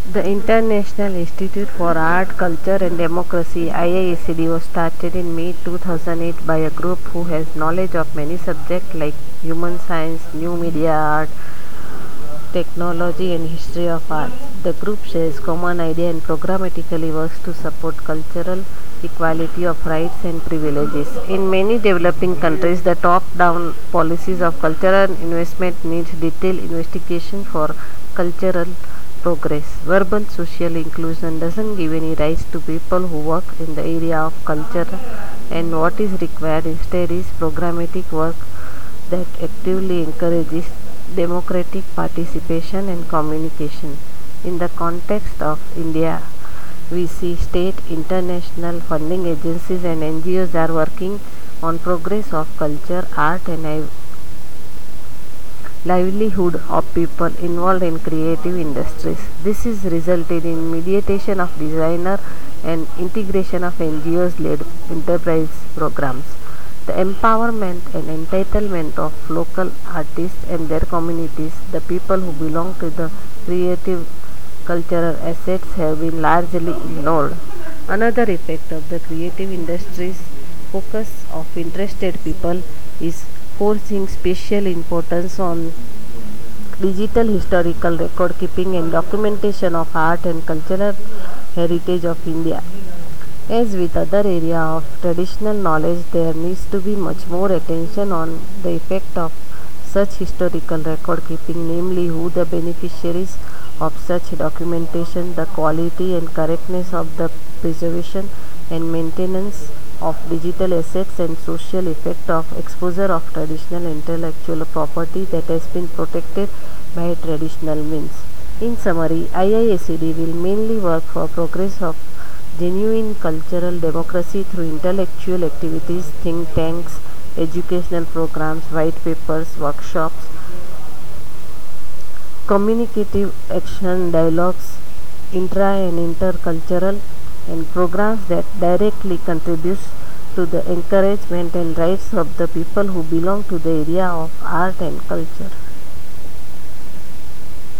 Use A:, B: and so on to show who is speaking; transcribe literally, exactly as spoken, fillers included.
A: The International Institute for Art, Culture and Democracy I I S D was started in May two thousand eight by a group who has knowledge of many subjects like human science, new media art, technology and history of arts. The group shares common idea and programmatically works to support cultural equality of rights and privileges. In many developing countries, the top-down policies of cultural investment needs detailed investigation for cultural progress. Verbal social inclusion doesn't give any rights to people who work in the area of culture, and what is required instead is programmatic work that actively encourages democratic participation and communication. In the context of India, we see state, international funding agencies and N G Os are working on progress of culture, art and livelihood of people involved in creative industries. This is resulted in mediation of designer and integration of N G Os-led enterprise programs. The empowerment and entitlement of local artists and their communities, the people who belong to the creative cultural assets, have been largely ignored. Another effect of the creative industries focus of interested people is forcing special importance on digital historical record keeping and documentation of art and cultural heritage of India. As with other area of traditional knowledge, there needs to be much more attention on the effect of such historical record keeping, namely who the beneficiaries of such documentation, the quality and correctness of the preservation and maintenance of digital assets, and social effect of exposure of traditional intellectual property that has been protected by traditional means. In summary, I I S D will mainly work for progress of genuine cultural democracy through intellectual activities, think tanks, educational programs, white papers, workshops, communicative action, dialogues, intra and intercultural, and programs that directly contributes to the encouragement and rights of the people who belong to the area of art and culture.